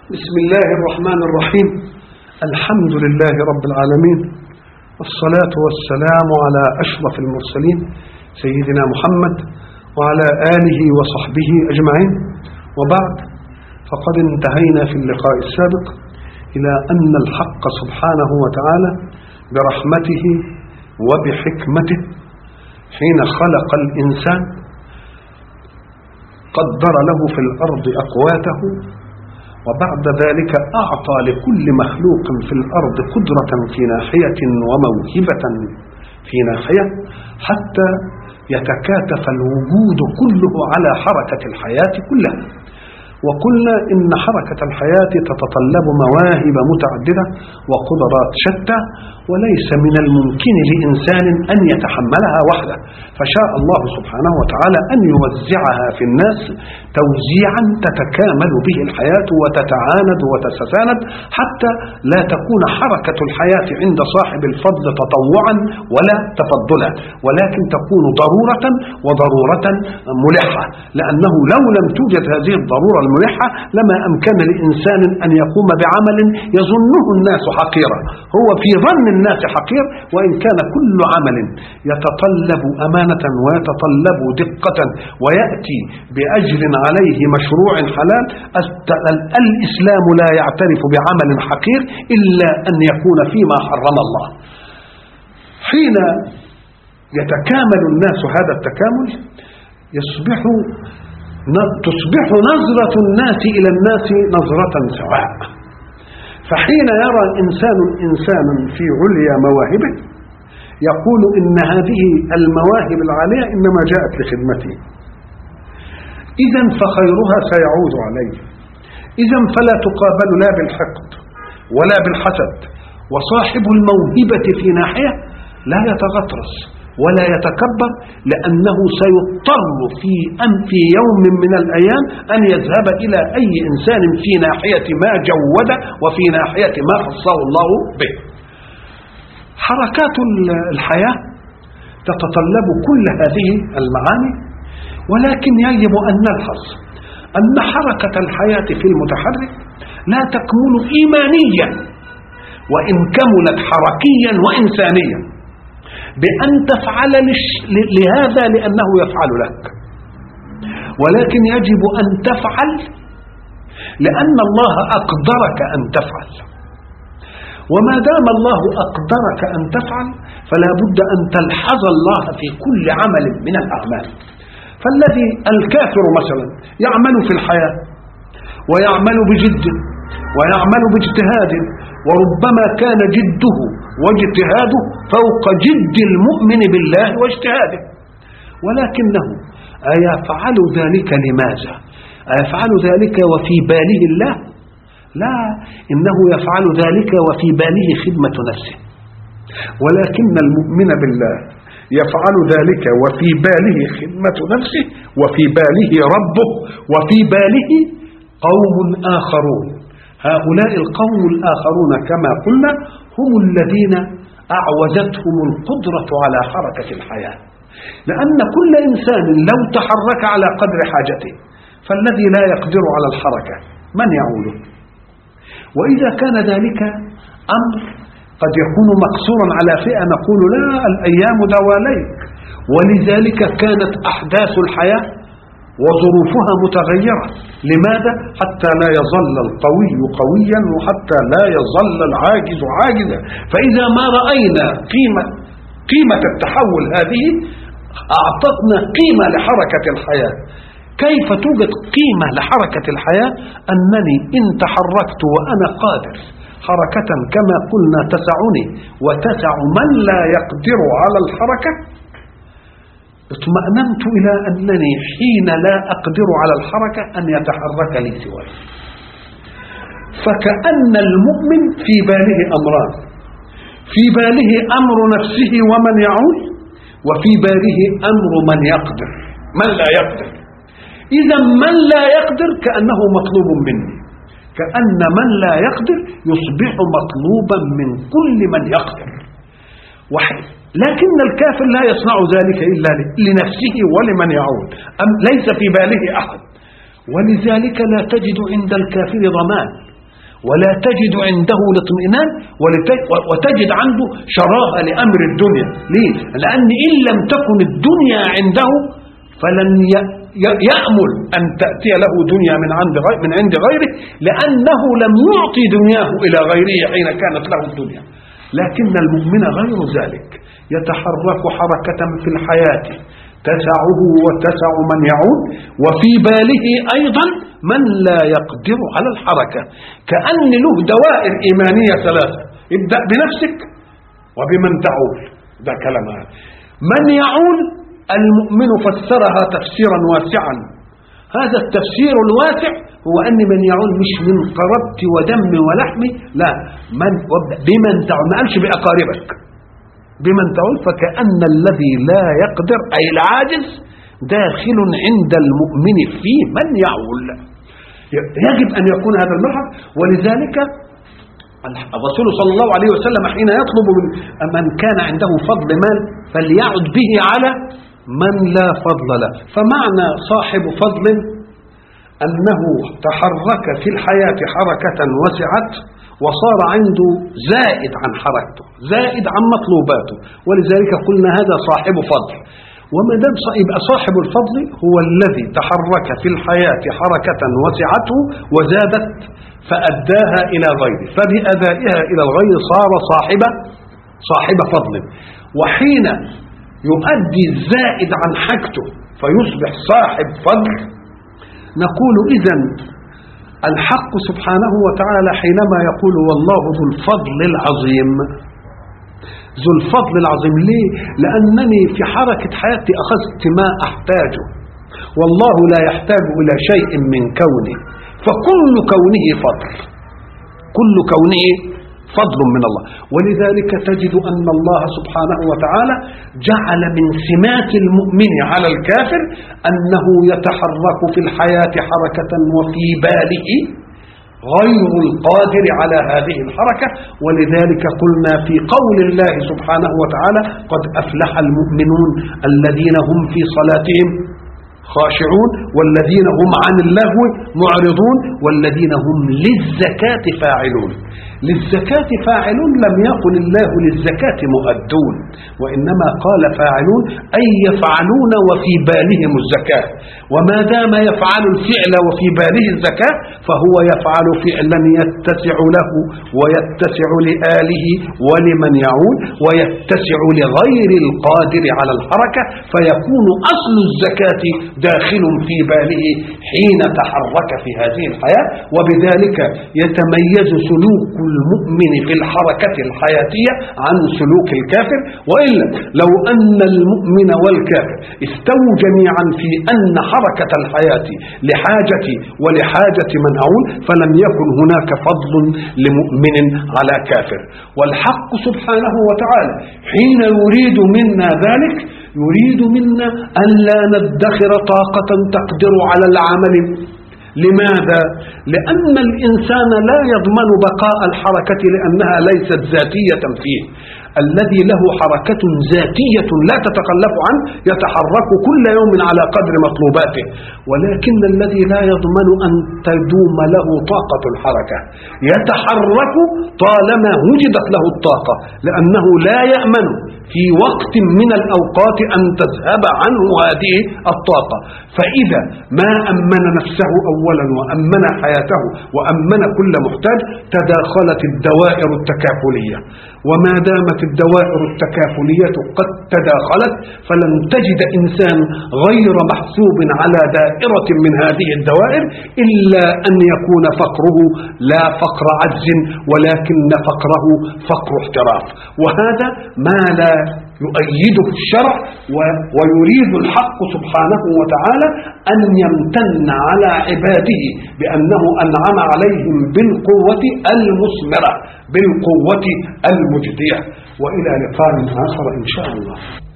بسم الله الرحمن الرحيم. الحمد لله رب العالمين، والصلاة والسلام على أشرف المرسلين سيدنا محمد وعلى آله وصحبه أجمعين، وبعد، فقد انتهينا في اللقاء السابق إلى أن الحق سبحانه وتعالى برحمته وبحكمته حين خلق الإنسان قدر له في الأرض أقواته، وبعد ذلك أعطى لكل مخلوق في الأرض قدرة في ناحية وموهبة في ناحية حتى يتكاتف الوجود كله على حركة الحياة كلها. وقلنا إن حركة الحياة تتطلب مواهب متعددة وقدرات شتى، وليس من الممكن لإنسان أن يتحملها وحده، فشاء الله سبحانه وتعالى أن يوزعها في الناس توزيعا تتكامل به الحياة وتتعاند وتتساند، حتى لا تكون حركة الحياة عند صاحب الفضل تطوعا ولا تفضلا، ولكن تكون ضرورة وضرورة ملحة، لأنه لو لم توجد هذه الضرورة الملحة لما أمكن لإنسان أن يقوم بعمل يظنه الناس حقيرا. هو في ظن الناس حقير، وإن كان كل عمل يتطلب أمانة ويتطلب دقة ويأتي بأجر عليه مشروع حلال. الإسلام لا يعترف بعمل حقير إلا أن يكون فيما حرم الله. حين يتكامل الناس هذا التكامل تصبح نظرة الناس إلى الناس نظرة سواء. فحين يرى الإنسان إنسانا في عليا مواهبه يقول إن هذه المواهب العالية إنما جاءت لخدمته، إذن فخيرها سيعود عليه، إذن فلا تقابل لا بالحقد ولا بالحسد. وصاحب الموهبة في ناحية لا يتغطرس ولا يتكبر، لأنه سيضطر في يوم من الأيام أن يذهب إلى أي إنسان في ناحية ما جود وفي ناحية ما خصه الله به. حركات الحياة تتطلب كل هذه المعاني، ولكن يجب أن نلحظ أن حركة الحياة في المتحرك لا تكمل إيمانيا وإن كملت حركيا وإنسانيا بأن تفعل لهذا لأنه يفعل لك، ولكن يجب أن تفعل لأن الله أقدرك أن تفعل. وما دام الله أقدرك أن تفعل فلا بد أن تلحظ الله في كل عمل من الأعمال. فالذي الكافر مثلا يعمل في الحياة ويعمل بجد ويعمل باجتهاد، وربما كان جده واجتهاده فوق جد المؤمن بالله واجتهاده، ولكنه أيفعل ذلك لماذا؟ أيفعل ذلك وفي باله الله؟ لا، إنه يفعل ذلك وفي باله خدمة نفسه. ولكن المؤمن بالله يفعل ذلك وفي باله خدمة نفسه، وفي باله ربه، وفي باله قوم آخرون. هؤلاء القوم الآخرون كما قلنا هم الذين أعوزتهم القدرة على حركة الحياة، لأن كل إنسان لو تحرك على قدر حاجته فالذي لا يقدر على الحركة من يعوله؟ وإذا كان ذلك أمر قد يكون مقصورا على فئة نقول لا، الأيام دواليك، ولذلك كانت أحداث الحياة وظروفها متغيرة. لماذا؟ حتى لا يظل القوي قويا وحتى لا يظل العاجز عاجزا. فإذا ما رأينا قيمة التحول هذه أعطتنا قيمة لحركة الحياة. كيف توجد قيمة لحركة الحياة؟ أنني إن تحركت وأنا قادر حركة كما قلنا تسعني وتسع من لا يقدر على الحركة، اطمأننت إلى أنني حين لا أقدر على الحركة أن يتحرك لي سواي. فكأن المؤمن في باله أمران: في باله أمر نفسه ومن يعول، وفي باله أمر من يقدر من لا يقدر. إذا من لا يقدر كأنه مطلوب مني، كأن من لا يقدر يصبح مطلوبا من كل من يقدر. لكن الكافر لا يصنع ذلك إلا لنفسه ولمن يعول، ليس في باله أحد. ولذلك لا تجد عند الكافر ضمان ولا تجد عنده الاطمئنان، وتجد عنده شراهة لأمر الدنيا. ليه؟ لأن إن لم تكن الدنيا عنده فلن يأمل أن تأتي له دنيا من عند غيره، لأنه لم يعطي دنياه إلى غيره حين كانت له الدنيا. لكن المؤمن غير ذلك، يتحرك حركة في الحياة تسعه وتسع من يعود، وفي باله أيضا من لا يقدر على الحركة، كأن له دوائر إيمانية ثلاثة: ابدأ بنفسك وبمن تعول. ده كلامها. من يعول المؤمن فسرها تفسيرا واسعا. هذا التفسير الواسع هو أن من يعول مش من قربت ودم ولحم، لا، بمن تعول، ما قالش بأقاربك، بمن تعول. فكأن الذي لا يقدر أي العاجز داخل عند المؤمن في من يعول. يجب أن يكون هذا الملحق. ولذلك الرسول صلى الله عليه وسلم حين يطلب من كان عنده فضل مال فليعد به على من لا فضل له. فمعنى صاحب فضل أنه تحرك في الحياة حركة وسعت وصار عنده زائد عن حركته، زائد عن مطلوباته، ولذلك قلنا هذا صاحب فضل. وما دام يبقى صاحب الفضل هو الذي تحرك في الحياة حركة وسعته وزادت فأداها إلى غيره، فبأدائها إلى الغير صار صاحب فضل. وحين يؤدي الزائد عن حاجته فيصبح صاحب فضل، نقول إذن الحق سبحانه وتعالى حينما يقول والله ذو الفضل العظيم، ذو الفضل العظيم. ليه؟ لأنني في حركة حياتي أخذت ما أحتاجه، والله لا يحتاج إلى شيء من كونه، فكل كونه فضل، كل كونه فضل من الله. ولذلك تجد أن الله سبحانه وتعالى جعل من سمات المؤمن على الكافر أنه يتحرك في الحياة حركة وفي باله غير القادر على هذه الحركة. ولذلك قلنا في قول الله سبحانه وتعالى قد أفلح المؤمنون الذين هم في صلاتهم خاشعون والذين هم عن اللغو معرضون والذين هم للزكاة فاعلون. للزكاة فاعلون لم يقل الله للزكاة مؤدون، وإنما قال فاعلون أي يفعلون وفي بالهم الزكاة. وما دام يفعل الفعل وفي باله الزكاة فهو يفعل فعلا يتسع له ويتسع لآله ولمن يعول ويتسع لغير القادر على الحركة، فيكون أصل الزكاة داخل في باله حين تحرك في هذه الحياة. وبذلك يتميز سلوك المؤمن في الحركة الحياتية عن سلوك الكافر. وإلا لو أن المؤمن والكافر استووا جميعا في أن حركة الحياة لحاجة ولحاجة من أعول فلم يكن هناك فضل لمؤمن على كافر. والحق سبحانه وتعالى حين يريد منا ذلك يريد منا أن لا ندخر طاقة تقدر على العمل. لماذا؟ لأن الإنسان لا يضمن بقاء الحركة لأنها ليست ذاتية فيه. الذي له حركة ذاتية لا تتخلف عنه يتحرك كل يوم على قدر مطلوباته، ولكن الذي لا يضمن أن تدوم له طاقة الحركة يتحرك طالما وجدت له الطاقة، لأنه لا يأمن في وقت من الأوقات أن تذهب عنه هذه الطاقة. فإذا ما أمن نفسه أولا وأمن حياته وأمن كل محتاج تداخلت الدوائر التكافلية. وما دامت الدوائر التكافلية قد تداخلت فلن تجد إنسان غير محسوب على دائرة من هذه الدوائر إلا أن يكون فقره لا فقر عجز ولكن فقره فقر احتراف. وهذا ما لا يؤيده الشرع. ويريد الحق سبحانه وتعالى أن يمتن على عباده بأنه أنعم عليهم بالقوة المثمرة، بالقوة المجدية. وإلى لقاء آخر إن شاء الله.